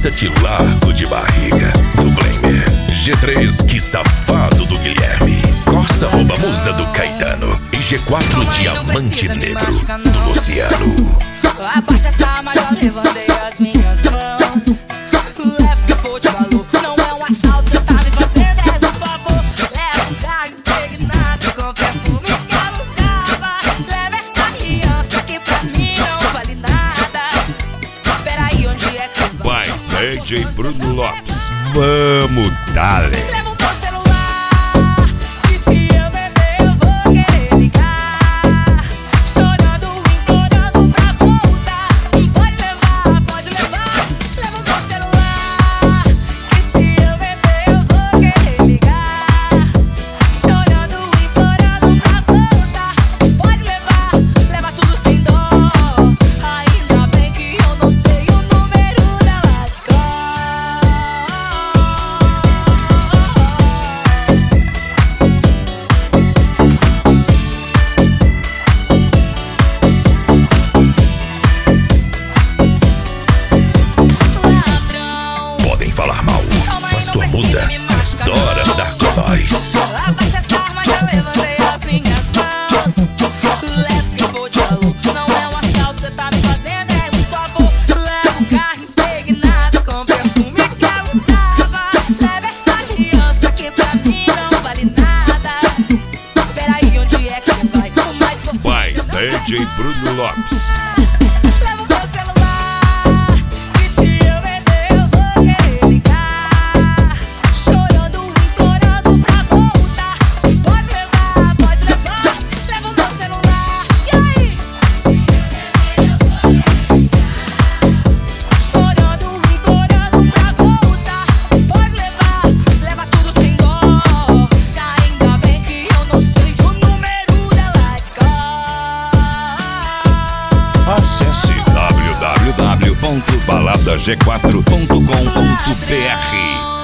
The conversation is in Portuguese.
essa te largo de barriga, do Blamer. G3, que safado do Guilherme. Corsa rouba musa do Caetano. E G4, diamante negro do Luciano. Abaixa essa arma, já levantei as minhas mãos. Leva o que for de valor, não é um assalto, cê tá me fazendo, por favor. Leva um carro impregnado com perfume que ela usava. Leva essa aliança que pra mim não vale nada. Peraí, onde é que você vai? Vai, DJ Bruno Lopes. Vamos, dale. Leva o meu celular, e se eu beber eu vou querer ligar. Chorando, implorando pra voltar. Pode levar. Leva o meu celular, e se eu beber eu vou querer ligar. Chorando, implorando pra voltar. Pode levar, leva tudo sem dó. Ainda bem que eu não sei o número dela de cor. Podem falar mal, mas tua musa adora andar com nós. Abaixa essa arma, já levantei as minhas mãos. Leva o que for de valor, não é um assalto, cê tá me fazendo, por favor. Leva um carro impregnado com perfume que ela usava. Leva essa aliança que pra mim não vale nada. Peraí, onde é que cê vai? O mais profundo. Vai, DJ Bruno Lopes. Leva o meu celular, e se eu beber eu vou querer ligar. Chorando, implorando pra voltar. Pode levar. Leva o meu celular, e aí? Chorando, implorando pra voltar. Pode levar, leva tudo sem dó. Ainda bem que eu não sei o número dela de cor. Acesse www.baladag4.com.br.